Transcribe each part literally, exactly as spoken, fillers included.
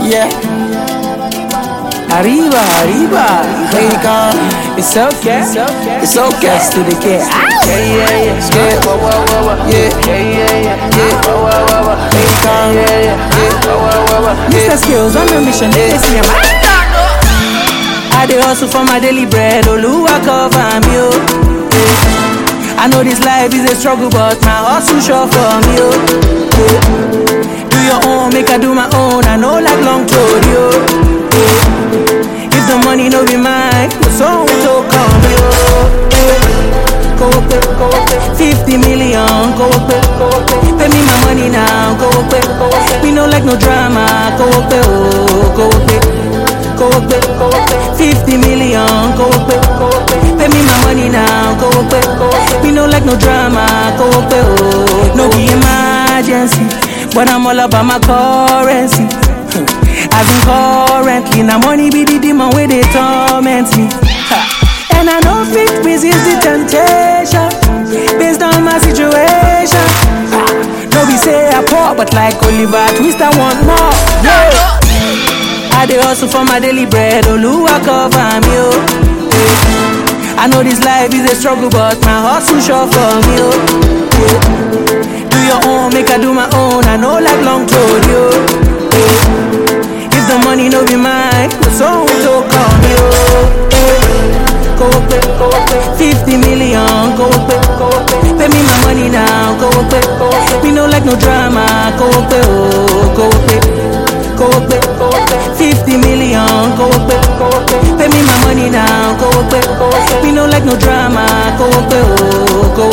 Yeah. Arriba, arriba. Hey, come. It's okay. It's okay. It's okay. To the kid. Yeah, yeah, yeah. Yeah. Whoa, whoa, whoa, whoa. Yeah. Yeah, yeah, yeah. Yeah. Whoa, whoa, whoa, whoa. Hey, come. Yeah, yeah, yeah. Whoa, whoa, whoa, whoa. Mister Skills on a mission. Yeah. See him. I dey hustle for my daily bread. Oluwa cover me, oh. Yeah. I know this life is a struggle, but my hustle sure for me, oh. Yeah. Do your own, make I do my own. I know like long told you. Yeah. If the money no be mine, the song will come, yo. Yeah. Go up, go up, fifty million, go up, go up, pay me my money now, go up, go up. We no like no drama, go up, oh, go up, go up, go up, fifty million, go up, go up, pay me my money now, go up, go up. We no like no drama, go up, oh, no be emergency, but I'm all about my currency. As in currently, now money be the demon where they torment me. And I know fit resist the temptation based on my situation. No be say I poor, but like Oliver Twist I want more. Yeah. I dey hustle for my daily bread. Oluwa cover me, oh. Yeah. I know this life is a struggle, but my hustle sure for me, oh. Yeah. Do your own, make I do my own. I know like long told you. Yeah. If the money no be mine, the song will come, yo. Go up, go up, fifty million, go up, go up, pay me my money now, go up, go up. We no like no drama, go up, oh, go up, go up, go up, fifty million, go up, go up, pay me my money now, go up, go up. We no like no drama, go up, oh, go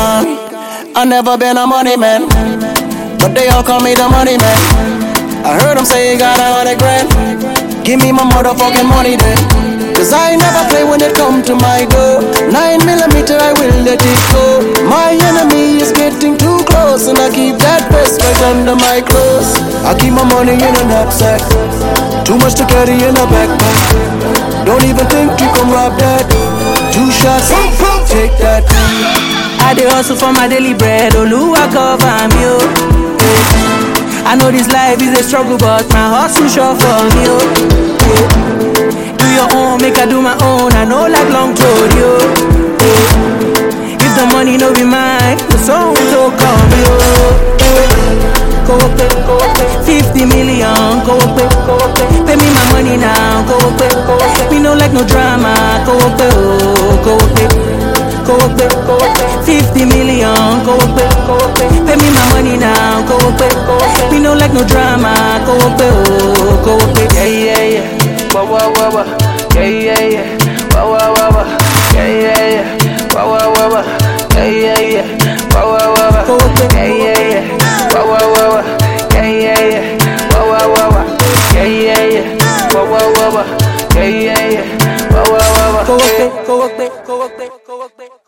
up. I never been a money man, but they all call me the money man. I heard them say you got a hundred grand. Give me my motherfucking money then. Cause I never play when it come to my door. Nine millimeter I will let it go. My enemy is getting too close, and I keep that vest right under my clothes. I keep my money in a knapsack, too much to carry in a backpack. Don't even think you can rob that. Two shots, take that. I dey hustle for my daily bread. Oluwa cover me, oh. Yeah. I know this life is a struggle, but my hustle sure for me, oh. Yeah. Do your own, make I do my own. I know like long told you. Yeah. If the money no be mine, the song will come, yo. Yeah. Go up, go up, fifty million, go up, go up, pay me my money now, go up, go up. We no like no drama, go up, oh, go up. Go up, go up, fifty million, go up, go up, pay me my money now, go up, go up. We no like no drama, go up, oh, go up. Yeah, yeah, yeah, wah, wah, wah, wah. Yeah, yeah, yeah, wah, wah, wah, wah. Yeah, yeah, yeah, wah, wah, wah, wah. Yeah, yeah, yeah, wah, wah, wah, wah. Go up, yeah, yeah, yeah, wah, wah, wah, wah. Yeah, yeah, yeah, wah, wah, wah, wah. Yeah, yeah, yeah, wah, wah, wah, wah. Yeah, yeah, yeah, wah, wah, wah, wah. Go up, go up, go up, go up.